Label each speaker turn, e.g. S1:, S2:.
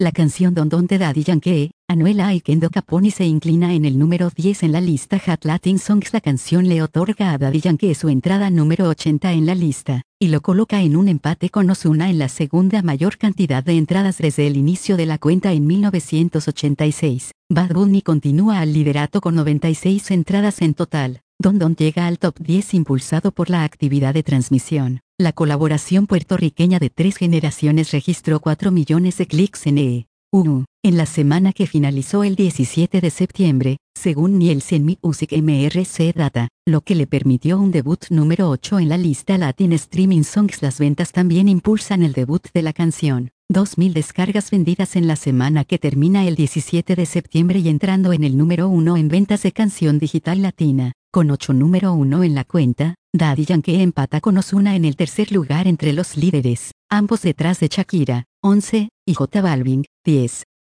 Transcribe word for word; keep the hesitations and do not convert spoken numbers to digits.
S1: La canción Don Don de Daddy Yankee, Anuela y Kendo Caponi se inclina en el número diez en la lista Hot Latin Songs. La canción le otorga a Daddy Yankee su entrada número ochenta en la lista, y lo coloca en un empate con Ozuna en la segunda mayor cantidad de entradas desde el inicio de la cuenta en mil novecientos ochenta y seis. Bad Bunny continúa al liderato con noventa y seis entradas en total. Don Don llega al top diez impulsado por la actividad de transmisión. La colaboración puertorriqueña de tres generaciones registró cuatro millones de clics en E U en la semana que finalizó el diecisiete de septiembre, según Nielsen Music M R C Data, lo que le permitió un debut número ocho en la lista Latin Streaming Songs. Las ventas también impulsan el debut de la canción. dos mil descargas vendidas en la semana que termina el diecisiete de septiembre y entrando en el número uno en ventas de canción digital latina. Con ocho número uno en la cuenta, Daddy Yankee empata con Ozuna en el tercer lugar entre los líderes, ambos detrás de Shakira, once, y J Balvin, diez.